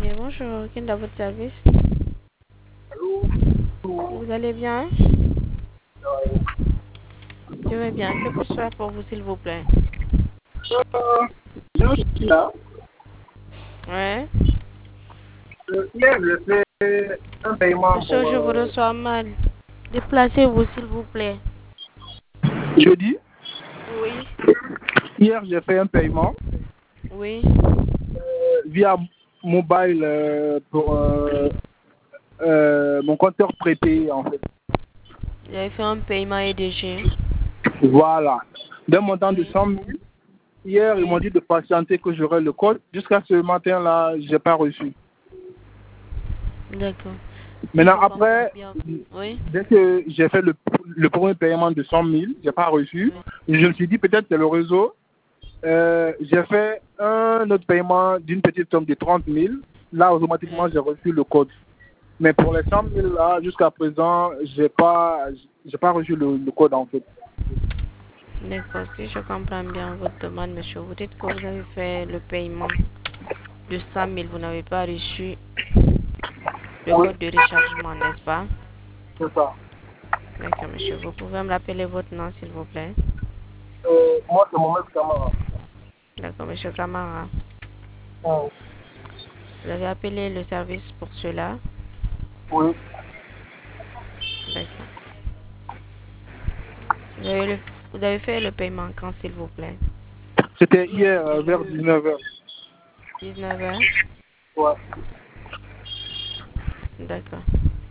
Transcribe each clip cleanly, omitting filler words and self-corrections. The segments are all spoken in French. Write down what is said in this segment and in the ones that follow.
Bonjour, qui est dans votre service? Allô? Vous allez bien? Je vais bien. Que puis-je faire pour vous, s'il vous plaît? Je suis là. Ouais. Hier, j'ai fait un paiement Monsieur, pour je vous reçois mal. Déplacez-vous, s'il vous plaît. jeudi. Oui. Hier, j'ai fait un paiement Oui. via mobile pour mon compteur prépayé, en fait. Vous avez fait un paiement EDG. Voilà. D'un montant de Oui. 100 000. Hier, ils m'ont Oui. dit de patienter que j'aurai le code. Jusqu'à ce matin-là, je n'ai pas reçu. D'accord. Si Maintenant, je comprends après, bien. Oui. dès que j'ai fait le premier paiement de 100 000, je n'ai pas reçu. Oui. Je me suis dit peut-être que c'est le réseau. J'ai fait un autre paiement d'une petite somme de 30 000. Là, automatiquement, Oui. j'ai reçu le code. Mais pour les 100 000, là, jusqu'à présent, j'ai pas reçu le code, en fait. D'accord. Si je comprends bien votre demande, monsieur, vous dites que vous avez fait le paiement de 100 000. Vous n'avez pas reçu le Oui, code de rechargement, n'est-ce pas? c'est ça. D'accord, monsieur. Vous pouvez me rappeler votre nom, s'il vous plaît? Moi, c'est mon maître Camara. D'accord, monsieur Kamara. Oui. Vous avez appelé le service pour cela? Oui. D'accord. Vous avez fait le paiement quand, s'il vous plaît? C'était Hier, hier, c'était vers le 19h. 19h? Ouais. D'accord.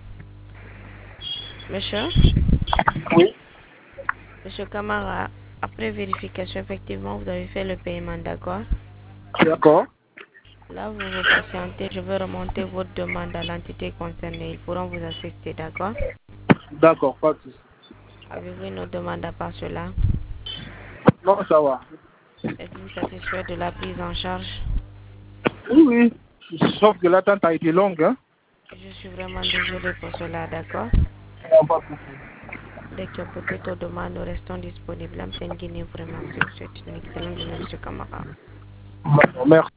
Monsieur? Oui. Monsieur Kamara, après vérification, effectivement, vous avez fait le paiement, d'accord? D'accord. Là, vous vous patientez, je vais remonter votre demande à l'entité concernée. Ils pourront vous assister, d'accord? D'accord, pas de souci. Avez-vous une autre demande à part cela? Non, ça va. Êtes-vous satisfait de la prise en charge? Oui, oui. Sauf que l'attente a été longue, hein. Je suis vraiment désolée pour cela, d'accord? Non, pas de souci. Dès qu'il y a peut-être aux demandes, nous restons disponibles. En pleine Guinée, vraiment, je vous souhaite une excellente journée, monsieur Kamara. Merci.